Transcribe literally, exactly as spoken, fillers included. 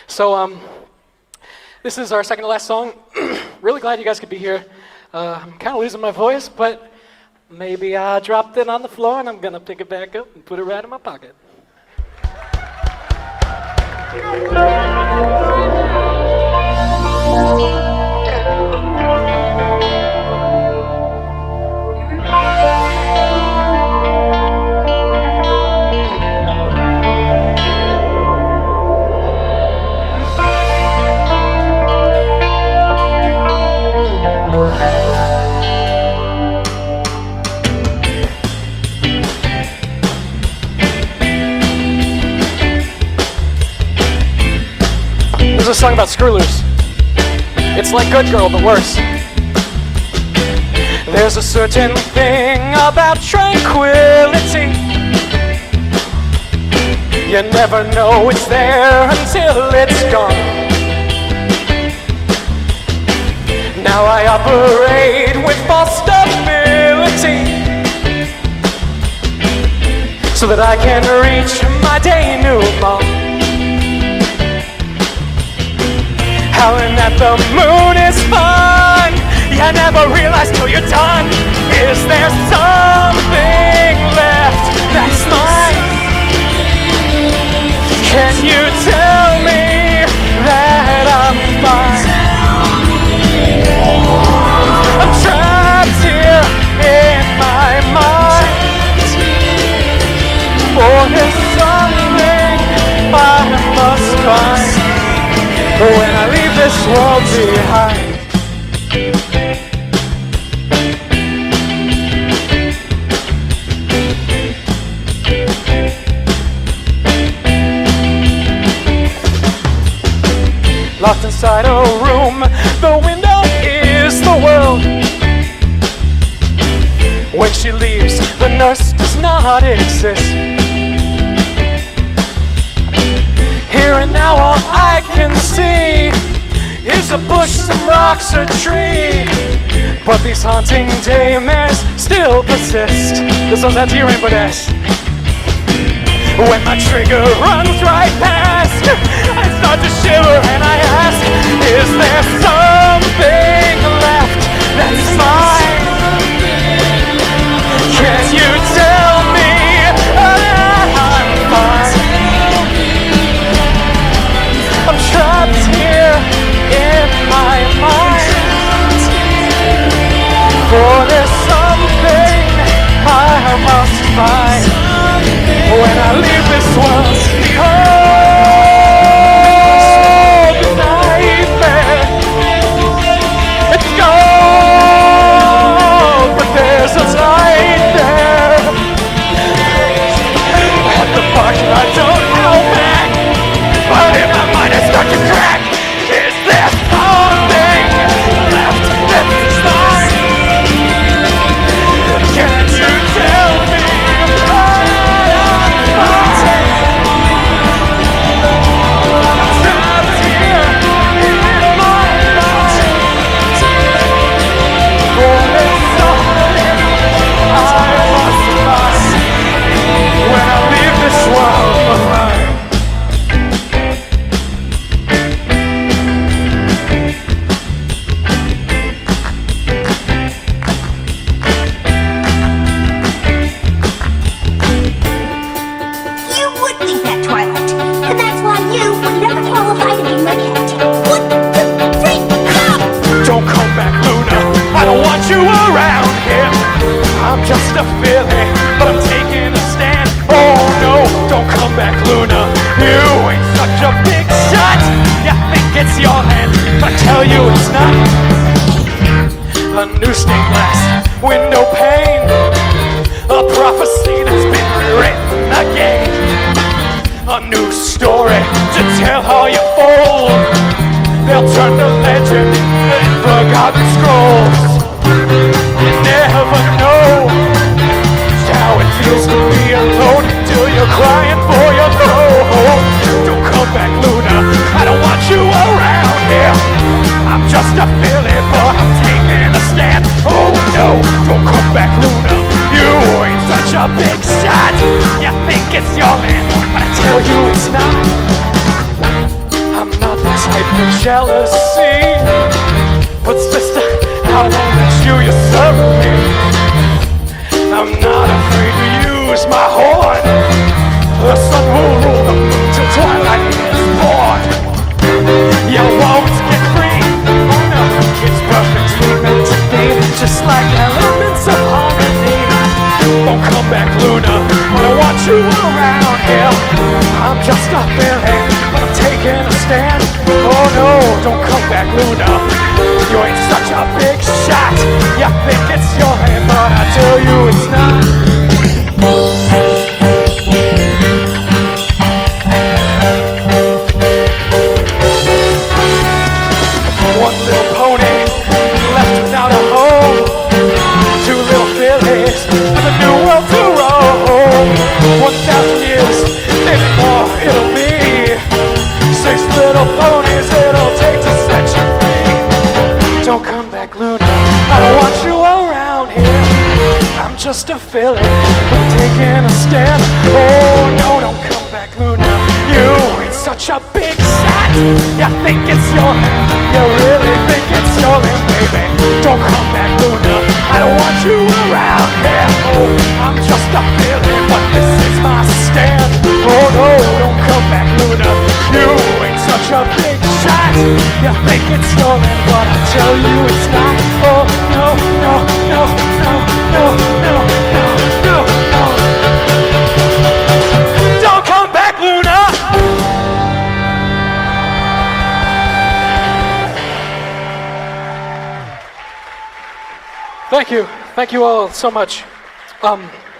So, um, this is our second to last song. Really glad you guys could be here. Uh, I'm kind of losing my voice, but maybe I dropped it on the floor and I'm gonna pick it back up and put it right in my pocket. This is a song about screw loose. It's like Good Girl, but worse. There's a certain thing about tranquility. You never know it's there until it's gone. Now I operate with false stability so that I can reach my denouement. Howling at the moon is fun. You never realize till you're done. Is there something left that's mine? Can you tell me that I'm fine? I'm trapped here in my mind. For there's something I must find when I leave this world behind. Locked inside a room, the window is the world. When she leaves, the nurse does not exist. Here and now all I can see is a bush, some rocks, a tree. But these haunting daymares still persist. This one's out to you, Rainbow Dash. When my trigger runs right past, I start to shiver and I ask, is there something left that's mine? Can you tell me that I'm fine? I'm trapped here in my mind. For there's something I must find when I leave this world. Behold the nightmare. It's gone, but there's a light there. At the margin I don't know back, but in my mind I start to crack. Is there something left that's mine? Can you tell me that I'm fine? I'm trapped here in my mind. For there's something I must find when I leave this world behind. Just a feeling, but I'm taking a stand. Oh no, don't come back, Luna. You ain't such a big shot. You think it's your hand, but I tell you it's not. A new stained glass window pane, a prophecy that's been rewritten again. A new story to tell how you fold. They'll turn to legend and forgotten scrolls. You never know just how it feels to be alone until you're crying for your throne. Don't come back, Luna. I don't want you around here. I'm just a filly, but I'm taking a stand. Oh no, don't come back, Luna. You ain't such a big shot. You think it's your man, but I tell you it's not. I'm not jealousy. But sister, I won't let you usurp me. I'm not afraid to use my horn. The sun will rule the moon till twilight is born. You won't get free. Oh no, it's perfectly meant to be, just like elements of harmony. Don't come back, Luna, I don't want you around here. I'm just a feeling, but I'm taking a stand. Oh no, don't come back, Luna, you ain't such a big shot. You think it's your hand, but I tell you it's not. One little pony left without a home. Two little fillies with a new world to roam. One thousand years, maybe more it'll be. Six little ponies it'll take to set you free. Don't come back, Luna, I don't want you around here. I'm just a filly, I'm taking a stand. Oh no, don't come back, Luna, you ain't such a big shot. You think it's your hand, you really think it's your hand, baby. Don't come back, Luna, I don't want you around here. Oh, I'm just a feeling, but this is my stand. Oh no, don't come back, Luna, you ain't such a big shot. You think it's your hand, but I tell you it's not. Oh no, no, no, no, no, no, no, no, no. Don't come back, Luna. Thank you. Thank you all so much. Um,